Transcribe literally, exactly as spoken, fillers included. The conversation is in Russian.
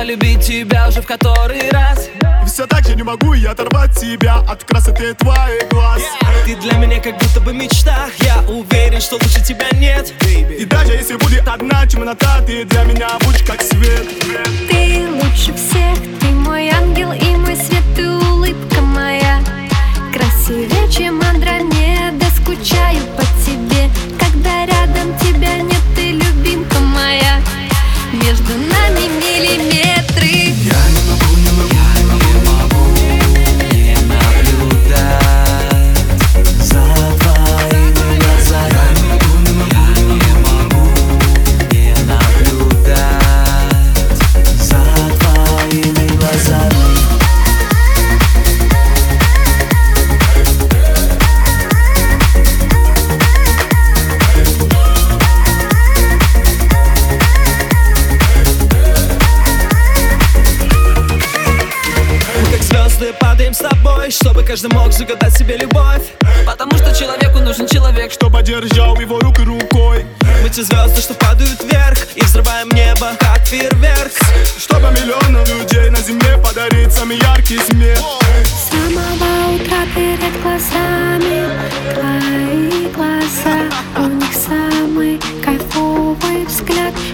любить тебя уже в который раз. Все так же не могу я оторвать тебя от красоты твоих глаз. Ты для меня как будто бы мечта. Я уверен, что лучше тебя нет, baby. И даже если будет одна темнота, ты для меня будешь как свет. Ты лучше всех, ты мой ангел и мой свет, ты улыбка моя. Красивее, чем Андромеда, скучаю по тебе. Когда рядом тебя нет, ты любимка моя. Между нами миллиметры. Я не могу, не могу, не могу не наблюдать за твоими глазами. Я не могу, не могу, не могу не наблюдать за твоими глазами. Падаем с тобой, чтобы каждый мог загадать себе любовь. Потому что человеку нужен человек, чтобы держал его руку рукой. Мы те звезды, что падают вверх и взрываем небо, как фейерверк. Чтобы миллионам людей на земле подарить самый яркий смех. С самого утра перед глазами твои глаза. У них самый кайфовый взгляд.